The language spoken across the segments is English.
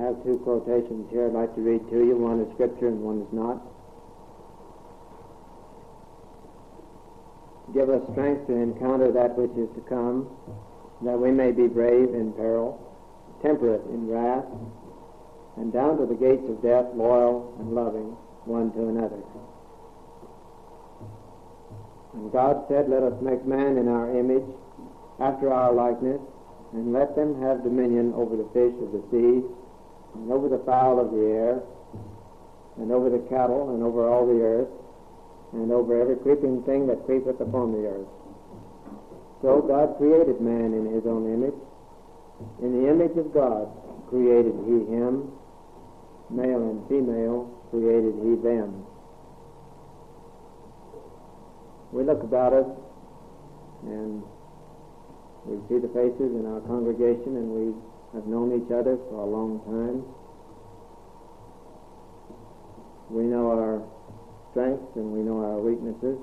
have two quotations here I'd like to read to you. One is Scripture and one is not. Give us strength to encounter that which is to come, that we may be brave in peril, temperate in wrath, and down to the gates of death loyal and loving one to another. And God said, let us make man in our image, after our likeness, and let them have dominion over the fish of the sea, and over the fowl of the air, and over the cattle, and over all the earth, and over every creeping thing that creepeth upon the earth. So God created man in his own image. In the image of God created he him, male and female created he them. We look about us and we see the faces in our congregation, and we have known each other for a long time. We know our strengths and we know our weaknesses.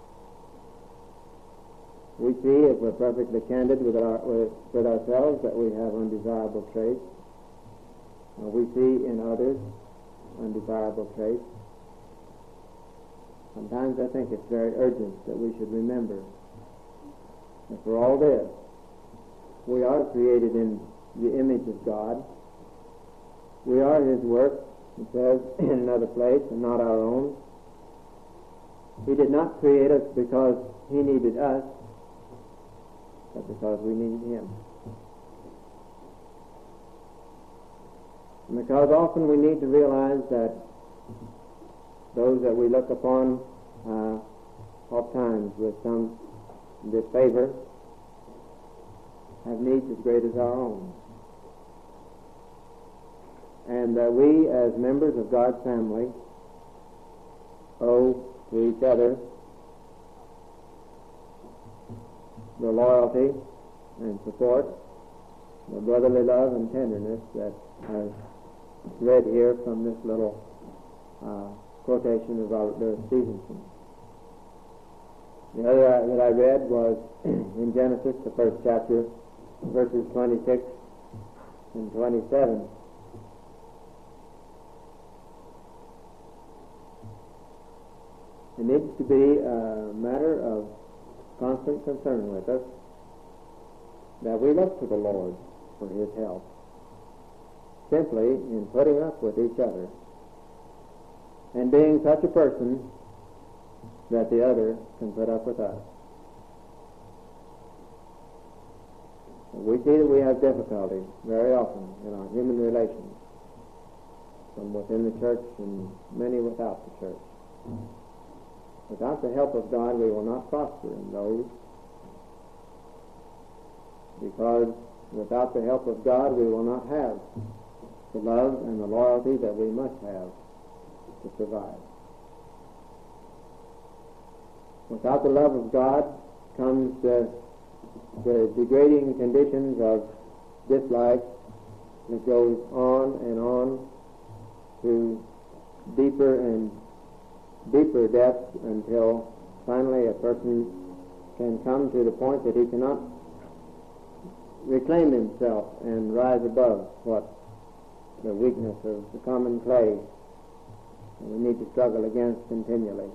We see, if we're perfectly candid with ourselves, that we have undesirable traits. We see in others undesirable traits. Sometimes I think it's very urgent that we should remember that for all this, we are created in the image of God. We are his work, it says in another place, and not our own. He did not create us because he needed us, but because we needed him. And because often we need to realize that those that we look upon oft times with some disfavor have needs as great as our own. And that we, as members of God's family, owe to each other the loyalty and support, the brotherly love and tenderness that I've read here from this little quotation of Robert Louis Stevenson. The other that I read was in Genesis, the first chapter, verses 26 and 27. It needs to be a matter of constant concern with us that we look to the Lord for his help, simply in putting up with each other and being such a person that the other can put up with us. We see that we have difficulty very often in our human relations, from within the church and many without the church. Without the help of God, we will not prosper in those, because without the help of God, we will not have the love and the loyalty that we must have to survive. Without the love of God comes the degrading conditions of dislike that goes on to deeper and deeper depths until finally a person can come to the point that he cannot reclaim himself and rise above what the weakness of the common clay we need to struggle against continually.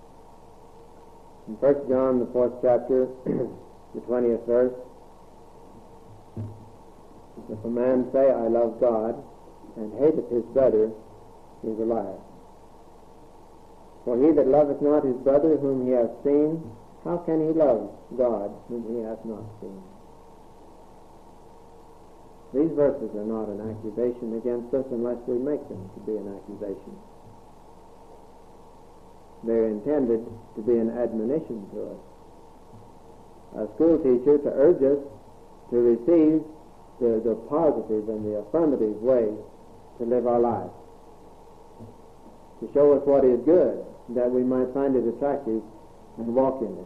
In 1 John, the 4th chapter, the 20th verse, if a man say, I love God, and hateth his brother, he is a liar. For he that loveth not his brother whom he hath seen, how can he love God whom he hath not seen? These verses are not an accusation against us unless we make them to be an accusation. They're intended to be an admonition to us. A school teacher to urge us to receive the positive and the affirmative way to live our life, to show us what is good, that we might find it attractive and walk in it.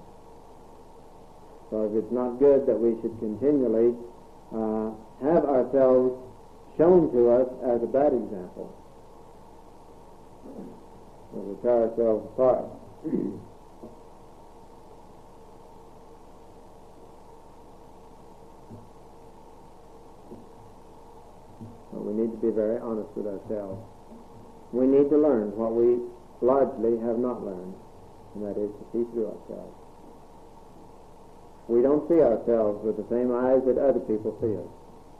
So if it's not good, that we should continually have ourselves shown to us as a bad example. We tear ourselves apart. So we need to be very honest with ourselves. We need to learn what we largely have not learned, and that is to see through ourselves. We don't see ourselves with the same eyes that other people see us.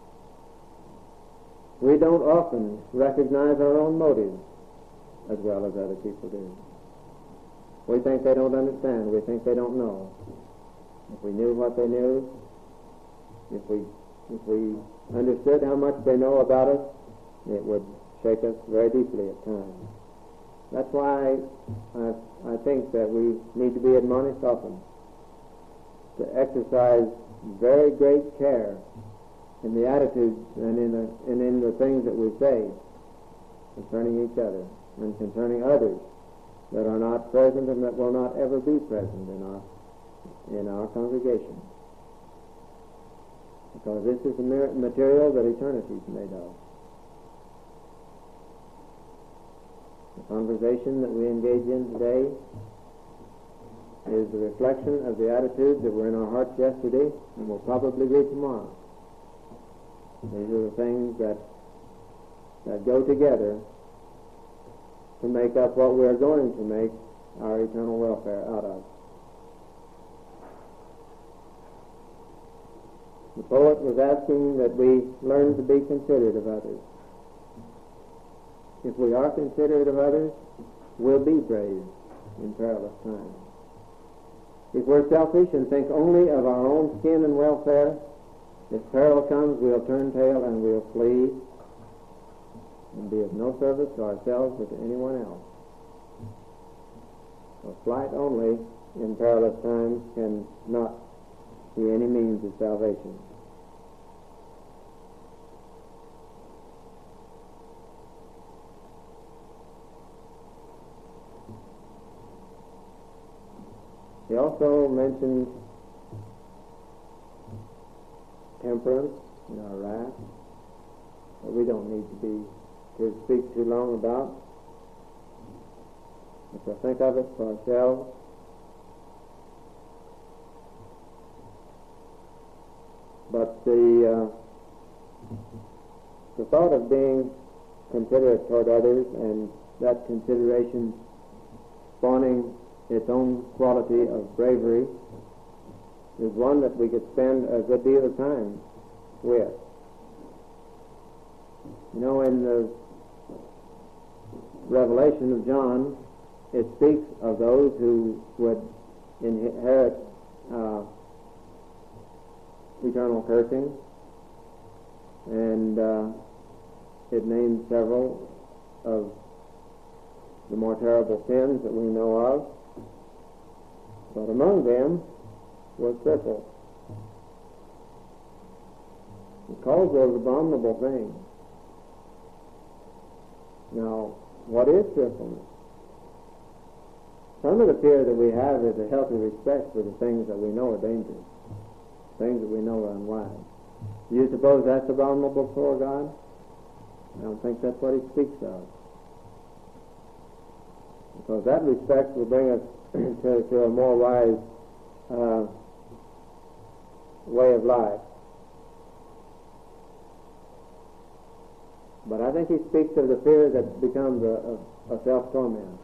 We don't often recognize our own motives as well as other people do. We think they don't understand. We think they don't know. If we knew what they knew, if we understood how much they know about us, it would shake us very deeply at times. That's why I think that we need to be admonished often to exercise very great care in the attitudes and in the things that we say concerning each other and concerning others that are not present and that will not ever be present in our congregation. Because this is the material that eternity is made of. The conversation that we engage in today is the reflection of the attitudes that were in our hearts yesterday and will probably be tomorrow. These are the things that go together to make up what we're going to make our eternal welfare out of. The poet was asking that we learn to be considerate of others. If we are considerate of others, we'll be brave in perilous times. If we're selfish and think only of our own skin and welfare, if peril comes, we'll turn tail and we'll flee and be of no service to ourselves or to anyone else. So flight only in perilous times can not be any means of salvation. He also mentioned temperance and our wrath, but we don't need to speak too long about. We shall think of it for ourselves. But the thought of being considerate toward others and that consideration spawning its own quality of bravery is one that we could spend a good deal of time with. You know, in the Revelation of John, it speaks of those who would inherit eternal cursing, and it names several of the more terrible sins that we know of. But among them was triple. He calls those abominable things. Now, what is tripleness? Some of the fear that we have is a healthy respect for the things that we know are dangerous, things that we know are unwise. Do you suppose that's abominable before God? I don't think that's what he speaks of. Because that respect will bring us to a more wise way of life. But I think he speaks of the fear that becomes a self-torment.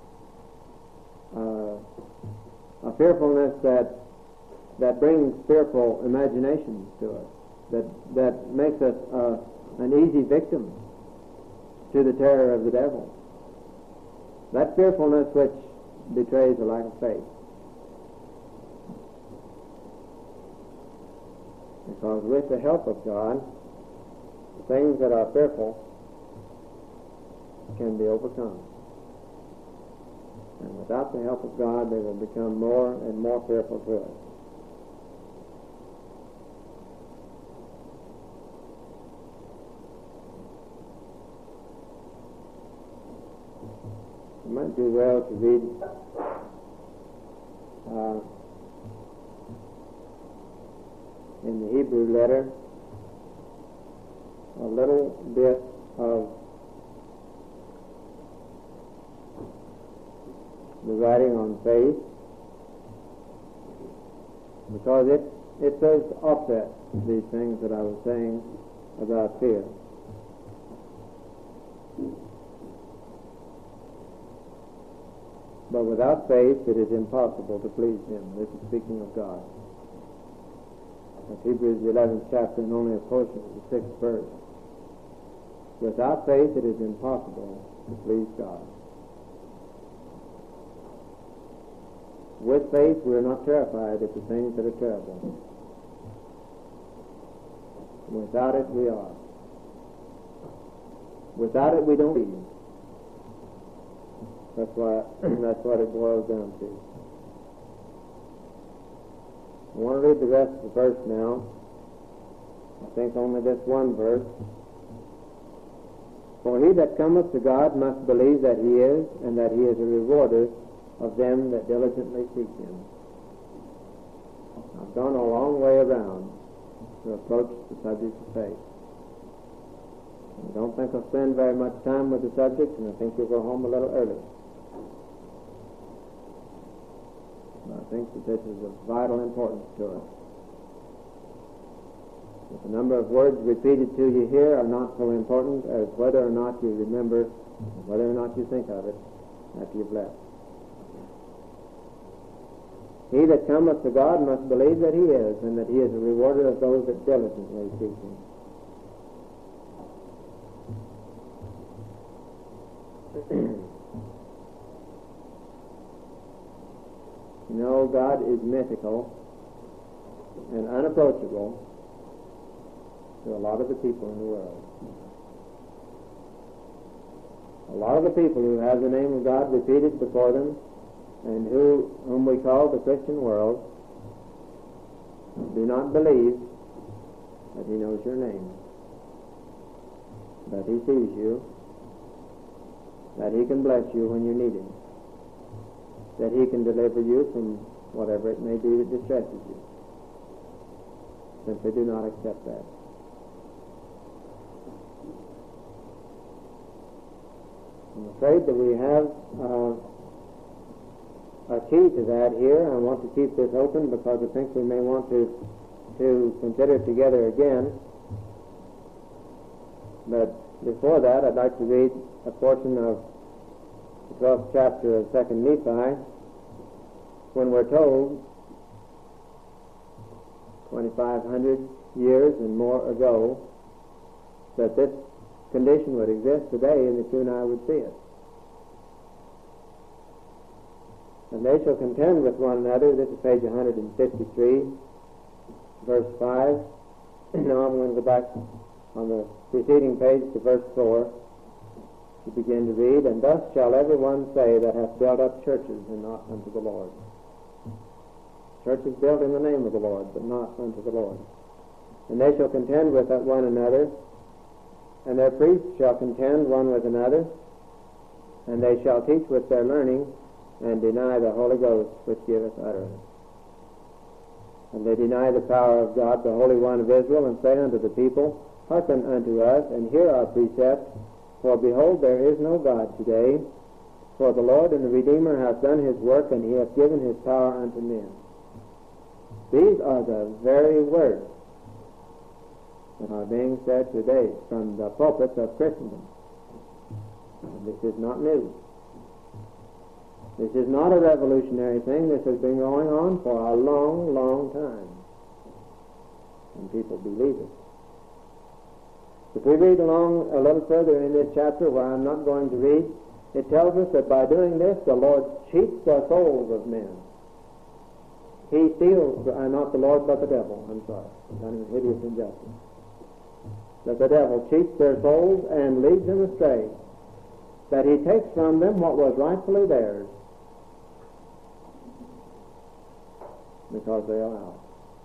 A fearfulness that brings fearful imaginations to us, that makes us an easy victim to the terror of the devil. That fearfulness which betrays a lack of faith. Because with the help of God, the things that are fearful can be overcome. And without the help of God, they will become more and more fearful to us. You might do well to read in the Hebrew letter a little bit of the writing on faith, because it does offset these things that I was saying about fear. But without faith it is impossible to please him. This is speaking of God. That's Hebrews the 11th chapter and only a portion of the 6th verse. Without faith it is impossible to please God. With faith we are not terrified at the things that are terrible. Without it we are. Without it we don't believe. That's what it boils down to. I want to read the rest of the verse now. I think only this one verse. For he that cometh to God must believe that he is, and that he is a rewarder of them that diligently seek him. I've gone a long way around to approach the subject of faith. I don't think I'll spend very much time with the subject, and I think you'll go home a little early. I think that this is of vital importance to us. If the number of words repeated to you here are not so important as whether or not you remember, whether or not you think of it after you've left. He that cometh to God must believe that he is, and that he is a rewarder of those that diligently seek him. You know, God is mythical and unapproachable to a lot of the people in the world. A lot of the people who have the name of God repeated before them, and whom we call the Christian world, do not believe that he knows your name, that he sees you, that he can bless you when you need him, that he can deliver you from whatever it may be that distresses you. Simply do not accept that. I'm afraid that we have a key to that here. I want to keep this open because I think we may want to consider it together again. But before that, I'd like to read a portion of the 12th chapter of 2nd Nephi, when we're told 2,500 years and more ago that this condition would exist today, and that you and I would see it. And they shall contend with one another. This is page 153, verse 5. Now I'm going to go back on the preceding page to verse 4 to begin to read. And thus shall every one say that hath built up churches and not unto the Lord. Churches built in the name of the Lord, but not unto the Lord. And they shall contend with one another, and their priests shall contend one with another, and they shall teach with their learning, and deny the Holy Ghost which giveth utterance. And they deny the power of God, the Holy One of Israel, and say unto the people, Hearken unto us, and hear our precepts, for behold, there is no God today, for the Lord and the Redeemer hath done his work, and he hath given his power unto men. These are the very words that are being said today from the pulpits of Christendom. And this is not new. This is not a revolutionary thing. This has been going on for a long, long time. And people believe it. If we read along a little further in this chapter, where I'm not going to read, it tells us that by doing this, the Lord cheats the souls of men. He steals, not the Lord, but the devil. I'm sorry. I've done a hideous injustice. That the devil cheats their souls and leads them astray. That he takes from them what was rightfully theirs, because they are out.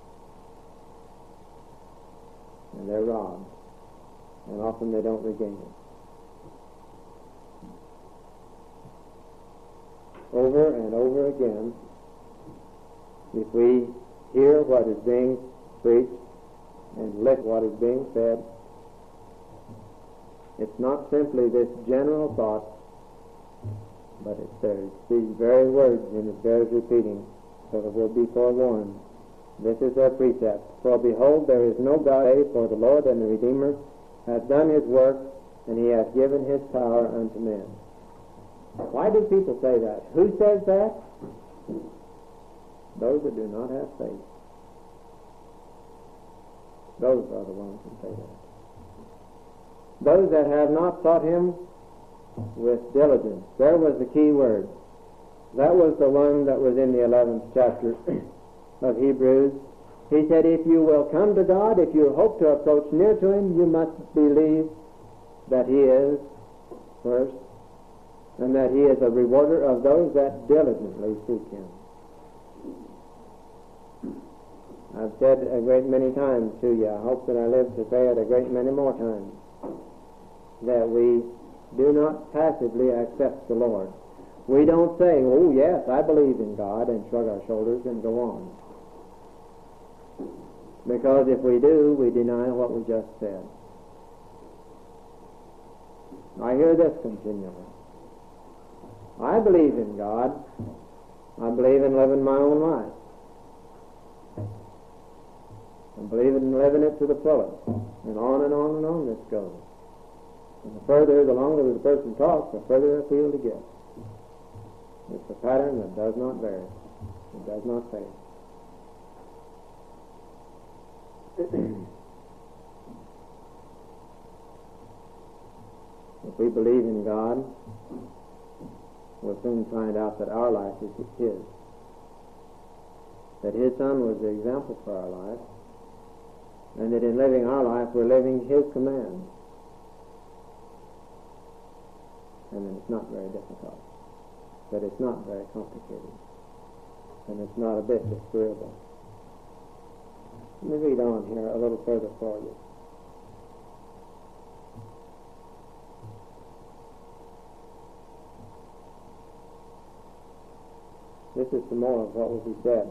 And they're robbed. And often they don't regain it. Over and over again, if we hear what is being preached and listen to what is being said, it's not simply this general thought, but there's these very words, and it bears repeating, so that we'll be forewarned. This is their precept. For behold, there is no God, for the Lord and the Redeemer hath done his work, and he hath given his power unto men. Why do people say that? Who says that? Those that do not have faith. Those are the ones who say that. Those that have not sought him with diligence. There was the key word. That was the one that was in the 11th chapter of Hebrews. He said, if you will come to God, if you hope to approach near to him, you must believe that he is first, and that he is a rewarder of those that diligently seek him. I've said a great many times to you, I hope that I live to say it a great many more times, that we do not passively accept the Lord. We don't say, oh yes, I believe in God, and shrug our shoulders and go on. Because if we do, we deny what we just said. I hear this continually. I believe in God. I believe in living my own life. I believe in living it to the fullest. And on and on and on this goes. And the longer the person talks, the further afield he gets. It's a pattern that does not vary. It does not fail. If we believe in God, we'll soon find out that our life is his. That his Son was the example for our life, and that in living our life we're living his commands. And then it's not very difficult, but it's not very complicated, and it's not a bit disagreeable. Let me read on here a little further for you. This is some more of what will be said.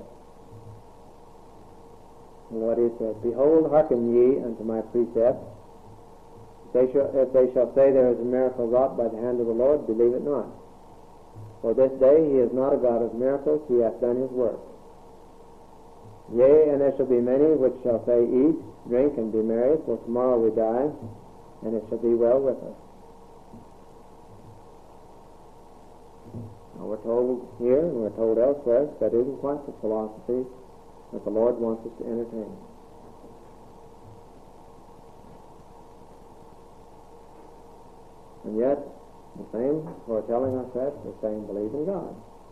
What is said, behold, hearken ye unto my precepts. If they shall say there is a miracle wrought by the hand of the Lord, believe it not. For this day he is not a God of miracles, he hath done his work. Yea, and there shall be many which shall say, eat, drink, and be merry, for tomorrow we die, and it shall be well with us. Now we're told here, and we're told elsewhere, that isn't quite the philosophy that the Lord wants us to entertain. And yet, the same for telling us that, we're saying believe in God.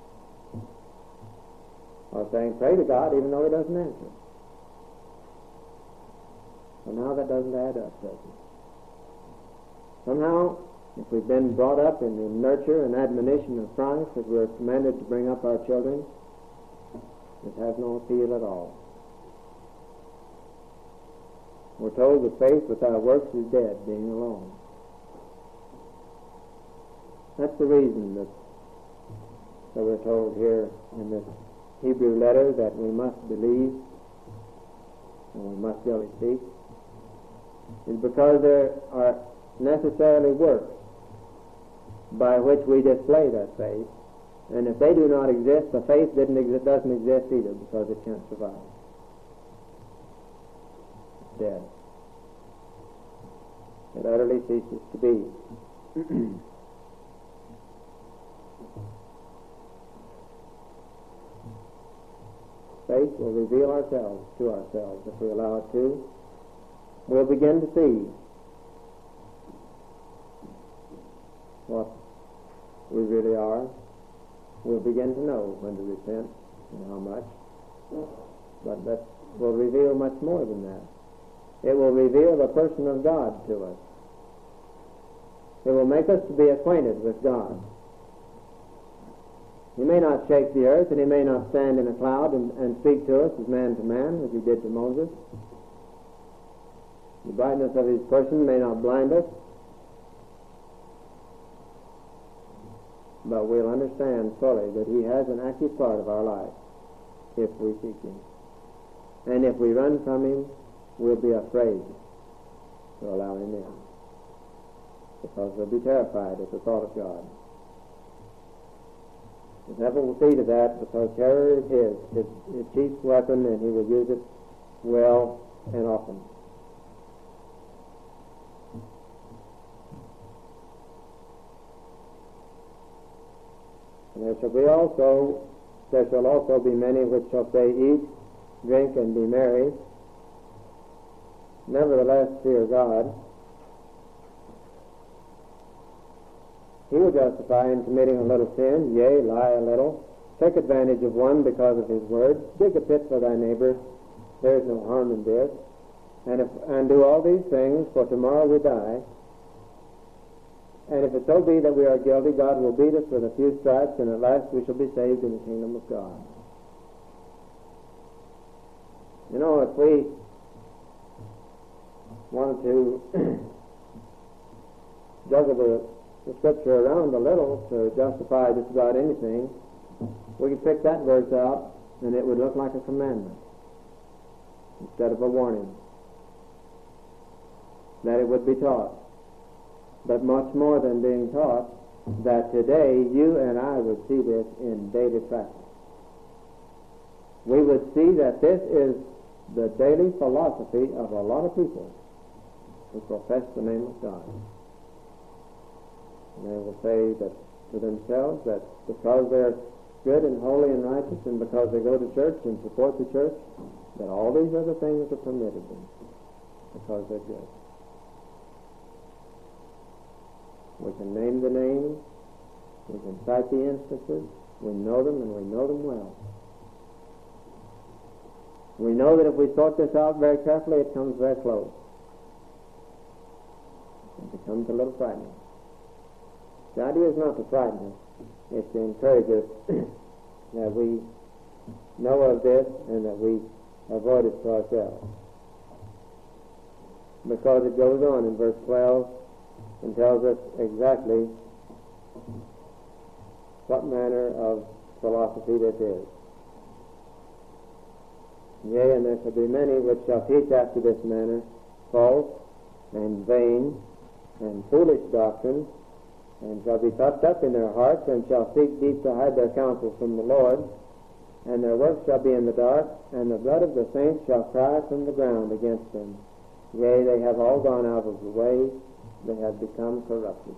Or saying pray to God even though he doesn't answer. But now that doesn't add up, does it? Somehow, if we've been brought up in the nurture and admonition of Christ, as we're commanded to bring up our children, it has no appeal at all. We're told that faith without works is dead, being alone. That's the reason that we're told here in this Hebrew letter that we must believe and we must really seek, is because there are necessarily works by which we display that faith, and if they do not exist, the faith doesn't exist either, because it can't survive. It's dead. It utterly ceases to be. Faith will reveal ourselves to ourselves if we allow it to. We'll begin to see what we really are. We'll begin to know when to repent and how much. But that will reveal much more than that. It will reveal the person of God to us. It will make us to be acquainted with God. He may not shake the earth, and he may not stand in a cloud and speak to us as man to man, as he did to Moses. The brightness of his person may not blind us, but we'll understand fully that he has an active part of our life if we seek him. And if we run from him, we'll be afraid to allow him in, because we'll be terrified at the thought of God. The devil will see to that, because terror is his chief weapon, and he will use it well and often. There shall also be many which shall say, Eat, drink, and be merry. Nevertheless, fear God. He will justify in committing a little sin, yea, lie a little, take advantage of one because of his word, dig a pit for thy neighbor, there is no harm in this, and do all these things, for tomorrow we die. And if it so be that we are guilty, God will beat us with a few stripes, and at last we shall be saved in the kingdom of God. You know, if we wanted to juggle the Scripture around a little to justify just about anything, we could pick that verse out, and it would look like a commandment instead of a warning that it would be taught. But much more than being taught, that today you and I would see this in daily practice. We would see that this is the daily philosophy of a lot of people who profess the name of God. And they will say that to themselves that because they're good and holy and righteous, and because they go to church and support the church, that all these other things are permitted them because they're good. We can name the names, we can cite the instances, we know them, and we know them well. We know that if we sort this out very carefully, it comes very close. It becomes a little frightening. The idea is not to frighten us, it's to encourage us that we know of this and that we avoid it for ourselves. Because it goes on in verse 12 and tells us exactly what manner of philosophy this is. Yea, and there shall be many which shall teach after this manner false and vain and foolish doctrines, and shall be puffed up in their hearts, and shall seek deep to hide their counsel from the Lord, and their works shall be in the dark, and the blood of the saints shall cry from the ground against them. Yea, they have all gone out of the way, they have become corrupted.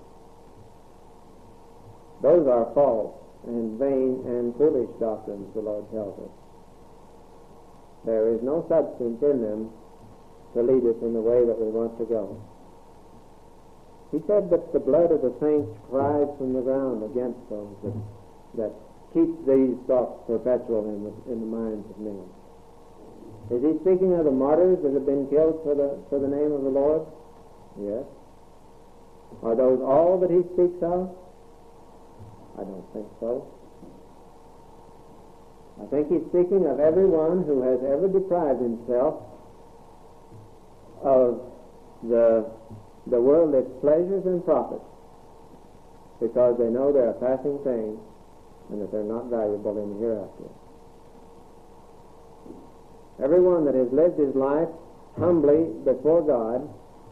Those are false and vain and foolish doctrines, the Lord tells us. There is no substance in them to lead us in the way that we want to go. He said that the blood of the saints cries from the ground against those that keep these thoughts perpetual in the minds of men. Is he speaking of the martyrs that have been killed for the name of the Lord? Yes. Are those all that he speaks of? I don't think so. I think he's speaking of everyone who has ever deprived himself of the world, its pleasures and profits, because they know they're a passing thing and that they're not valuable in the hereafter. Everyone that has lived his life humbly before God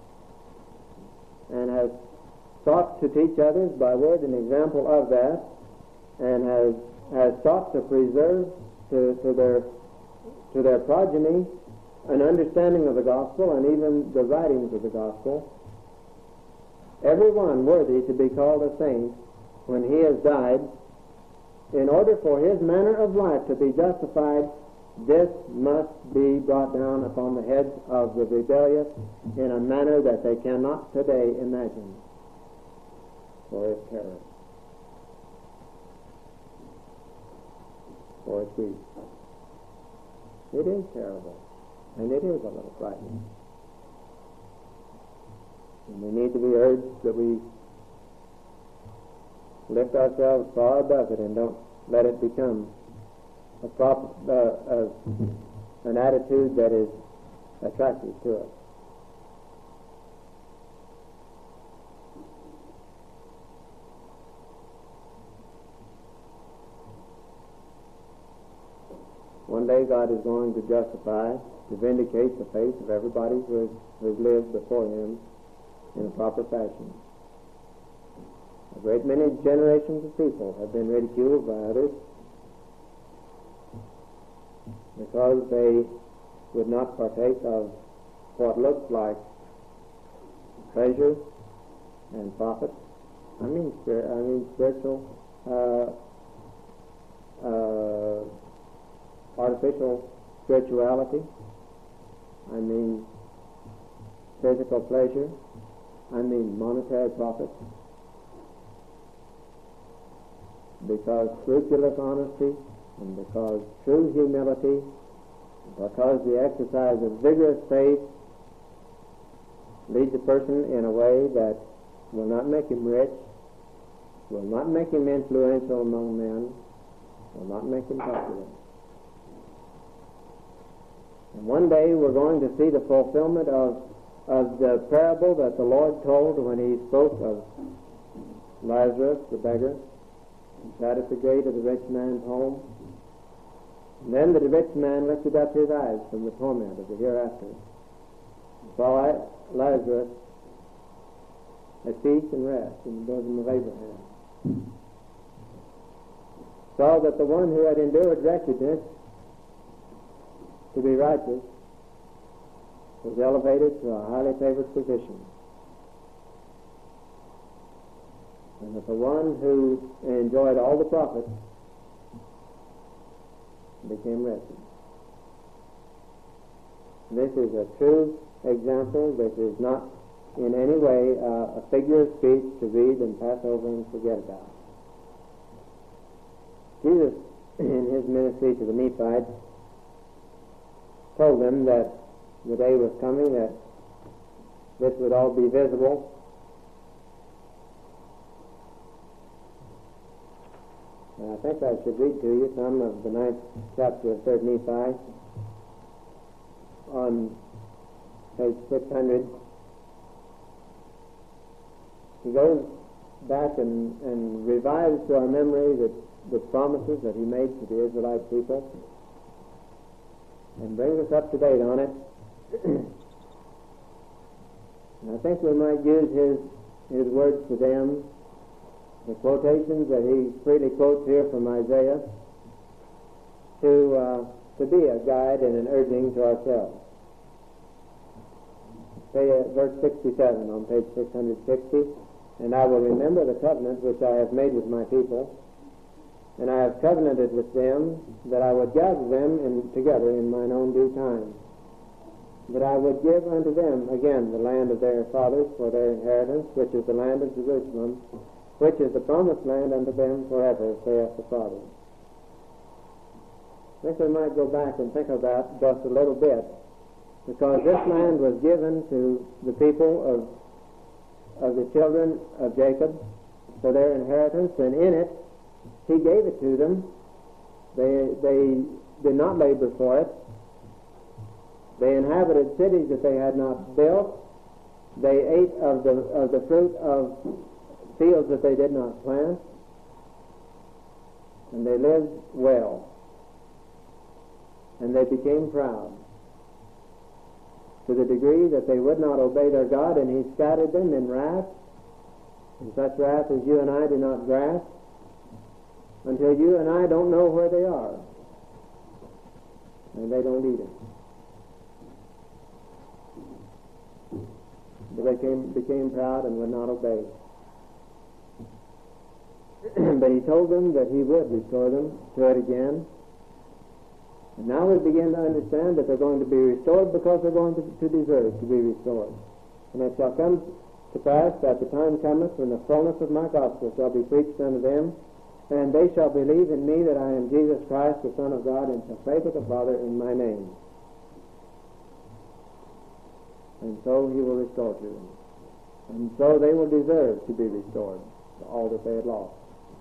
and has sought to teach others by word and example of that, and has sought to preserve to their progeny an understanding of the gospel and even the writings of the gospel, everyone worthy to be called a saint when he has died, in order for his manner of life to be justified, this must be brought down upon the heads of the rebellious in a manner that they cannot today imagine, for its terror, for its grief. It is terrible, and it is a little frightening. And we need to be urged that we lift ourselves far above it and don't let it become an attitude that is attractive to us. One day God is going to justify, to vindicate the faith of everybody who has lived before him in a proper fashion. A great many generations of people have been ridiculed by others because they would not partake of what looks like treasure and profit. I mean spiritual artificial spirituality. I mean physical pleasure. I mean monetary profit. Because scrupulous honesty, and because true humility, because the exercise of vigorous faith leads a person in a way that will not make him rich, will not make him influential among men, will not make him popular. And one day we're going to see the fulfillment of the parable that the Lord told when he spoke of Lazarus, the beggar, who sat at the gate of the rich man's home. And then the rich man lifted up his eyes from the torment of the hereafter and saw Lazarus at peace and rest in the bosom of Abraham. Saw that the one who had endured wretchedness to be righteous was elevated to a highly favored position, and that the one who enjoyed all the profit became wretched. This is a true example. This is not in any way a figure of speech to read and pass over and forget about. Jesus, in his ministry to the Nephites, told them that the day was coming that this would all be visible. And I think I should read to you some of the 9th chapter of 3rd Nephi on page 600. He goes back and revives to our memory the promises that he made to the Israelite people and brings us up to date on it. And I think we might use his words to them, the quotations that he freely quotes here from Isaiah, to be a guide and an urging to ourselves. Say verse 67 on page 660, "And I will remember the covenant which I have made with my people, and I have covenanted with them that I would gather them together in mine own due time, that I would give unto them again the land of their fathers for their inheritance, which is the land of Jerusalem, which is the promised land unto them forever, saith the Father." I think we might go back and think about just a little bit, because this land was given to the people of the children of Jacob for their inheritance, and in it he gave it to them. They did not labor for it. They inhabited cities that they had not built. They ate of the fruit of fields that they did not plant, and they lived well, and they became proud to the degree that they would not obey their God, and he scattered them in wrath, in such wrath as you and I do not grasp, until you and I don't know where they are, and they don't eat it. They became proud and would not obey. But he told them that he would restore them to it again. And now we begin to understand that they're going to be restored because they're going to deserve to be restored. And it shall come to pass that the time cometh when the fullness of my gospel shall be preached unto them, and they shall believe in me that I am Jesus Christ, the Son of God, and shall pray to the Father in my name. And so he will restore to them. And so they will deserve to be restored to all that they had lost.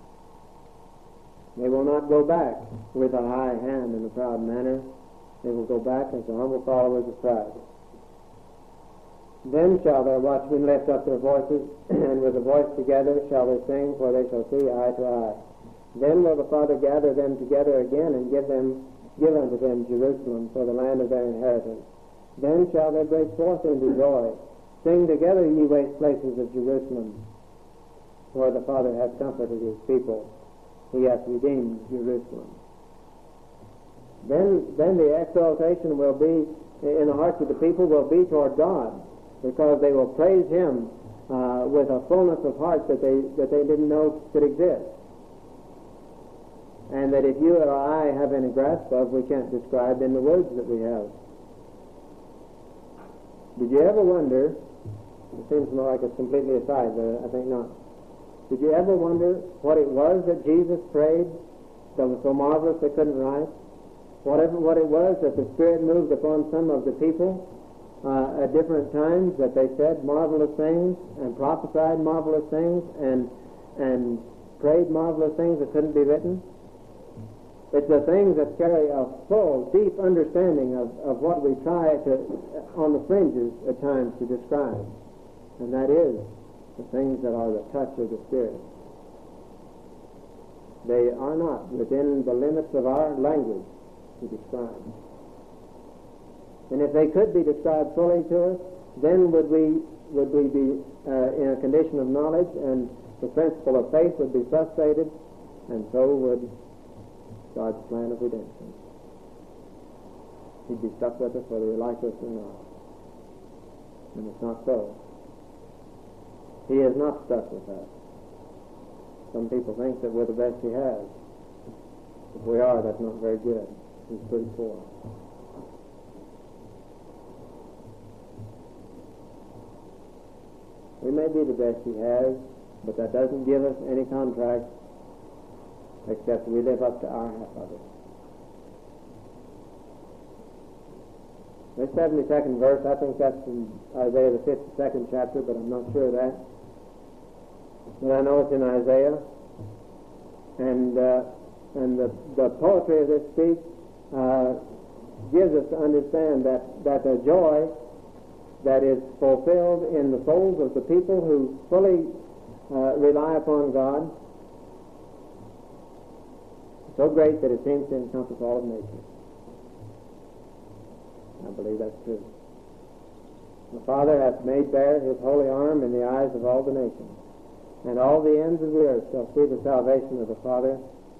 They will not go back with a high hand and a proud manner. They will go back as the humble followers of Christ. Then shall their watchmen lift up their voices, and with a voice together shall they sing, for they shall see eye to eye. Then will the Father gather them together again, and give unto them Jerusalem for the land of their inheritance. Then shall they break forth into joy. Sing together, ye waste places of Jerusalem, for the Father hath comforted his people. He hath redeemed Jerusalem. Then the exaltation will be in the hearts of the people will be toward God, because they will praise him with a fullness of heart that they didn't know could exist. and that if you or I have any grasp of, we can't describe in the words that we have. Did you ever wonder, it seems more like it's completely aside, but I think not. Did you ever wonder what it was that Jesus prayed that was so marvelous they couldn't write? What it was that the Spirit moved upon some of the people at different times, that they said marvelous things and prophesied marvelous things and prayed marvelous things that couldn't be written? It's the things that carry a full, deep understanding of what we try to, on the fringes at times, to describe. And that is the things that are the touch of the Spirit. They are not within the limits of our language to describe. And if they could be described fully to us, then would we be in a condition of knowledge, and the principle of faith would be frustrated, and so would God's plan of redemption. He'd be stuck with us whether we like us or not. And it's not so. He is not stuck with us. Some people think that we're the best he has. If we are, that's not very good. He's pretty poor. We may be the best he has, but that doesn't give us any contract except we live up to our half of it. This 72nd verse, I think that's in Isaiah the 52nd chapter, but I'm not sure of that. But I know it's in Isaiah. And the poetry of this speech gives us to understand that the joy that is fulfilled in the souls of the people who fully rely upon God is so great that it seems to encompass all of nature. I believe that's true. The Father hath made bare his holy arm in the eyes of all the nations, and all the ends of the earth shall see the salvation of the Father,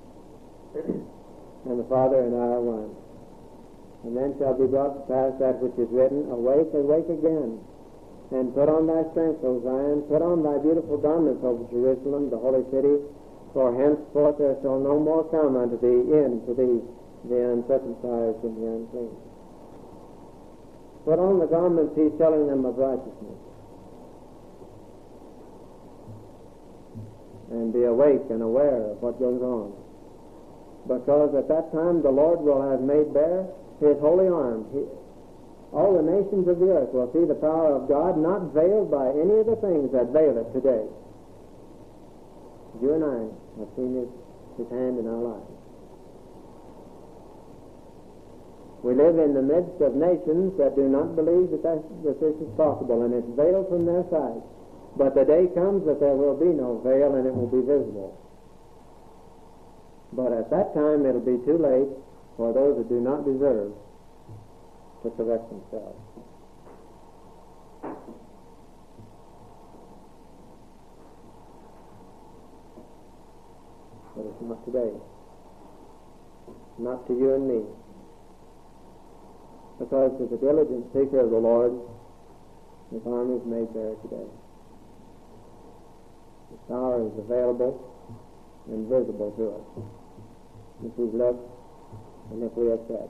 and the Father and I are one. And then shall be brought to pass that which is written, Awake, awake again, and put on thy strength, O Zion, put on thy beautiful garments, O Jerusalem, the holy city, for henceforth there shall no more come unto thee in to thee the uncircumcised and the unclean. Put on the garments, he's telling them, of righteousness. And be awake and aware of what goes on. Because at that time the Lord will have made bare his holy arm. All the nations of the earth will see the power of God, not veiled by any of the things that veil it today. You and I have seen his hand in our lives. We live in the midst of nations that do not believe that this is possible, and it's veiled from their sight. But the day comes that there will be no veil, and it will be visible. But at that time it'll be too late for those that do not deserve to correct themselves. But it's not today. Not to you and me. Because to the diligent seeker of the Lord, his arm is made bare today. His power is available and visible to us if we look and if we accept.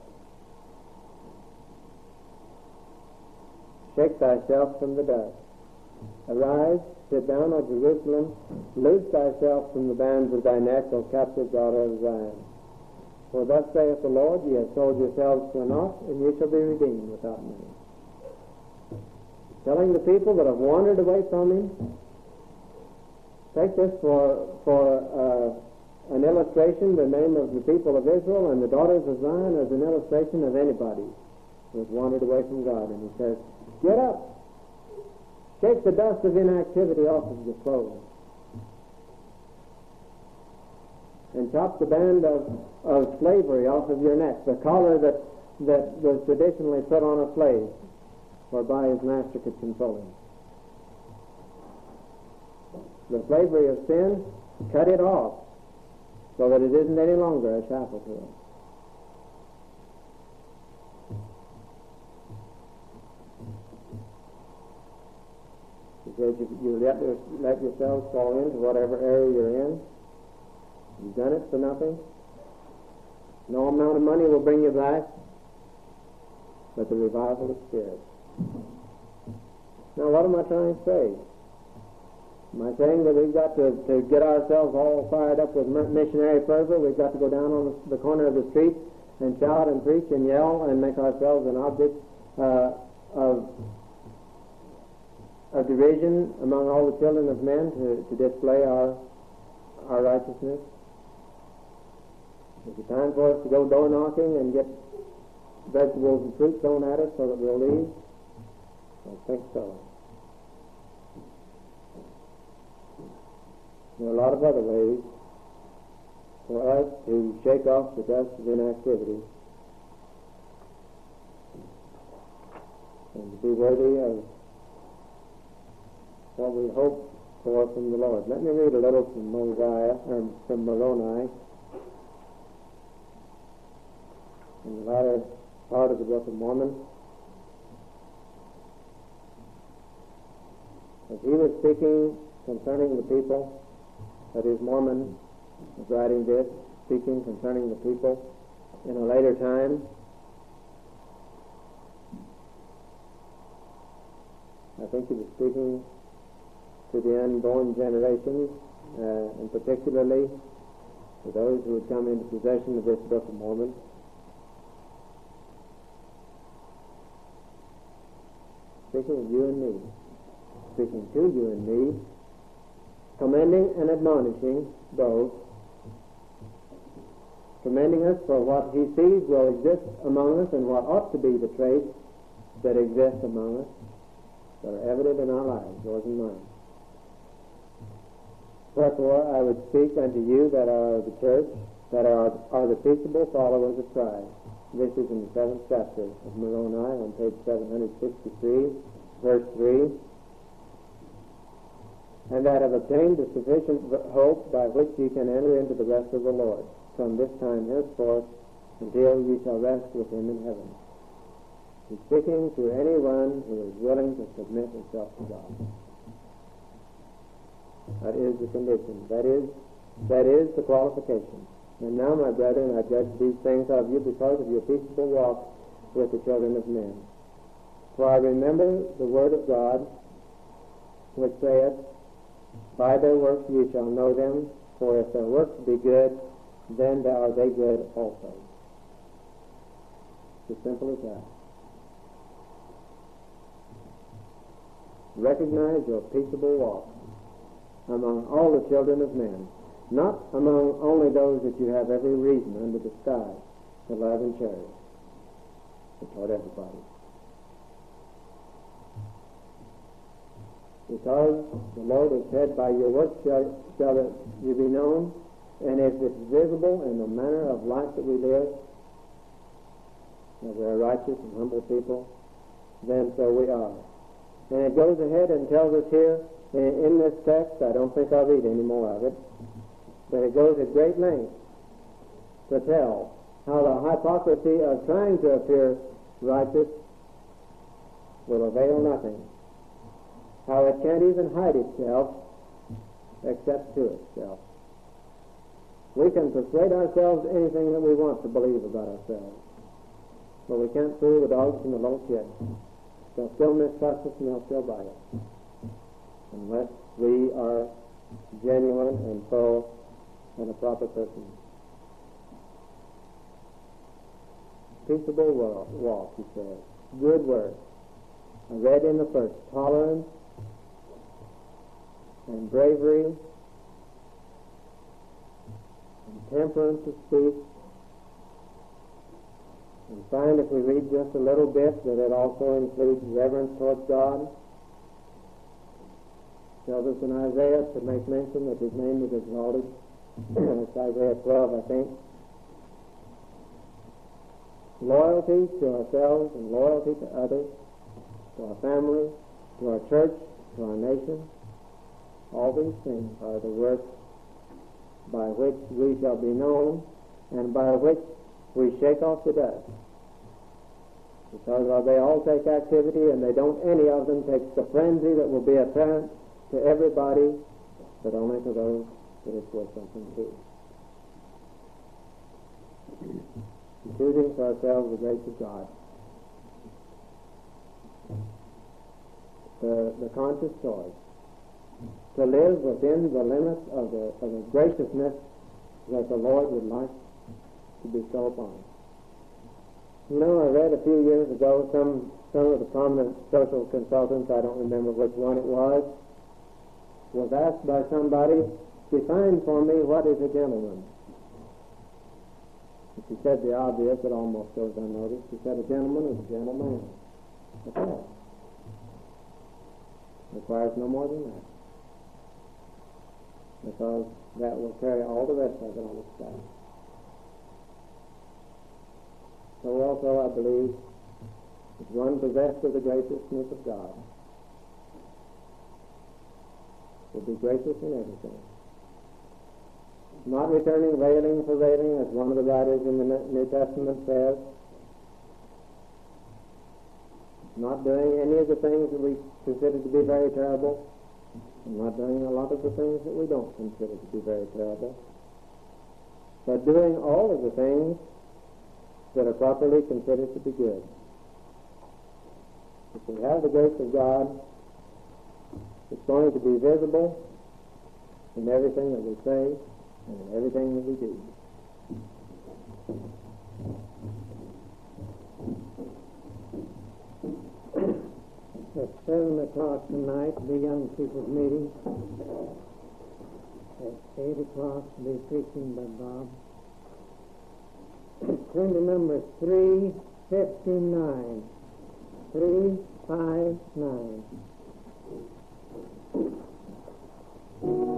Shake thyself from the dust. Arise, sit down, O Jerusalem. Loose thyself from the bands of thy neck, O captive daughter of Zion. For thus saith the Lord, ye have sold yourselves for naught, and ye shall be redeemed without money. Telling the people that have wandered away from him, take this for an illustration, the name of the people of Israel and the daughters of Zion, as an illustration of anybody who has wandered away from God. And he says, get up. Shake the dust of inactivity off of your clothes. And chop the band of slavery off of your neck, the collar that was traditionally put on a slave, whereby his master could control him. The slavery of sin, cut it off, so that it isn't any longer a shackle to him. Because you let yourselves fall into whatever area you're in. You've done it for nothing. No amount of money will bring you back, but the revival of spirit. Now, what am I trying to say? Am I saying that we've got to get ourselves all fired up with missionary fervor? We've got to go down on the corner of the street and shout and preach and yell and make ourselves an object of derision among all the children of men to display our righteousness? Is it time for us to go door knocking and get vegetables and fruit thrown at us so that we'll leave? I think so. There are a lot of other ways for us to shake off the dust of inactivity and to be worthy of what we hope for from the Lord. Let me read a little from from Moroni, in the latter part of the Book of Mormon. As he was speaking concerning the people, that is, Mormon was writing this, speaking concerning the people in a later time. I think he was speaking to the unborn generations, and particularly to those who had come into possession of this Book of Mormon. Speaking of you and me, speaking to you and me, commending and admonishing both, commending us for what he sees will exist among us and what ought to be the traits that exist among us, that are evident in our lives, yours and mine. Wherefore I would speak unto you that are of the church, that are the peaceable followers of Christ. This is in the 7th chapter of Moroni on page 763, verse 3. And that have obtained the sufficient hope by which ye can enter into the rest of the Lord, from this time henceforth until ye shall rest with him in heaven. He's speaking to anyone who is willing to submit himself to God. That is the condition. That is the qualification. And now, my brethren, I judge these things of you because of your peaceable walk with the children of men. For I remember the word of God, which saith, by their works ye shall know them, for if their works be good, then are they good also. It's as simple as that. Recognize your peaceable walk among all the children of men, not among only those that you have every reason under the sky to love and cherish, but toward everybody. Because the Lord has said, by your works shall you be known, and if it's visible in the manner of life that we live, that we are righteous and humble people, then so we are. And it goes ahead and tells us here, in this text, I don't think I'll read any more of it, but it goes at great length to tell how the hypocrisy of trying to appear righteous will avail nothing. How it can't even hide itself except to itself. We can persuade ourselves anything that we want to believe about ourselves, but we can't fool the dogs and the little kids. They'll still mistrust us and they'll still bite us, unless we are genuine and full and a proper person. Peaceable walk, he says. Good work. I read in the first, tolerance and bravery and temperance of speech. And find, if we read just a little bit, that it also includes reverence towards God. Tells us in Isaiah to make mention that his name is exalted. It's Isaiah 12, I think. Loyalty to ourselves and loyalty to others, to our family, to our church, to our nation. All these things are the works by which we shall be known and by which we shake off the dust. Because they all take activity, and they don't, any of them, take the frenzy that will be apparent to everybody, but only to those that it's worth something to. choosing for ourselves the grace of God. The conscious choice to live within the limits of the graciousness that the Lord would like to bestow upon us. You know, I read a few years ago some of the prominent social consultants, I don't remember which one it was asked by somebody, define for me what is a gentleman. If he said the obvious, it almost goes unnoticed. He said a gentleman is a gentleman. That's all. Requires no more than that. Because that will carry all the rest of it on its back. So also I believe that one possessed of the graciousness of God will be gracious in everything. Not returning railing for railing, as one of the writers in the New Testament says. Not doing any of the things that we consider to be very terrible. And not doing a lot of the things that we don't consider to be very terrible. But doing all of the things that are properly considered to be good. If we have the grace of God, it's going to be visible in everything that we say and in everything that we do. At 7 o'clock tonight, the young people's meeting. At 8 o'clock, the preaching by Bob. Turn to number 359. 359.